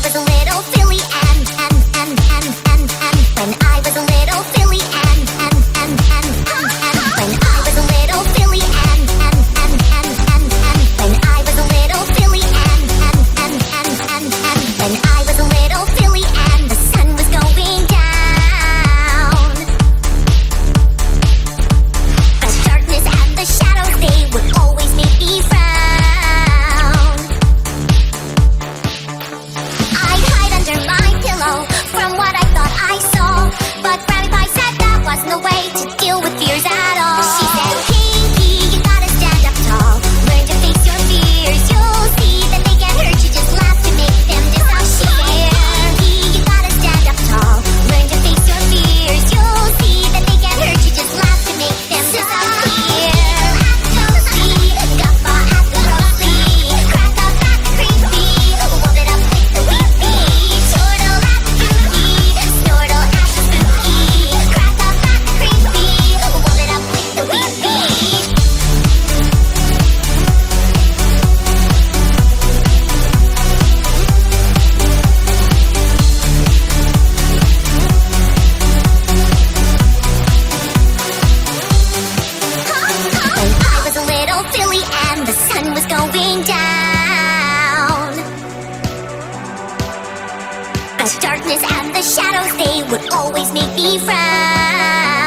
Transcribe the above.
was a little silly when I was a little silly when I was a little silly when I was a little silly when I was a little silly and the sun was going down. The darkness and the shadows, they would always make me frown. I'd hide under my pillow from what I thought I saw, but Grammy Pie said that wasn't the way to deal with fears at all. She said, Pinky, you gotta stand up tall, learn to face your fears. You'll see that they can't hurt you, just laugh to make them disappear. Pinky, you gotta stand up tall, learn to face your fears. You'll see that they can't hurt you, just laugh to make them disappear. Toasty, guffaw at the roasty, crack up at the creepy, whoop it up with the weepy, chortle at the goofy, snortle at the spooky, crack up at the creepy, whoop it up with the weepy. When I was a little silly and the sun was going down, the darkness and the shadows, they would always make me frown.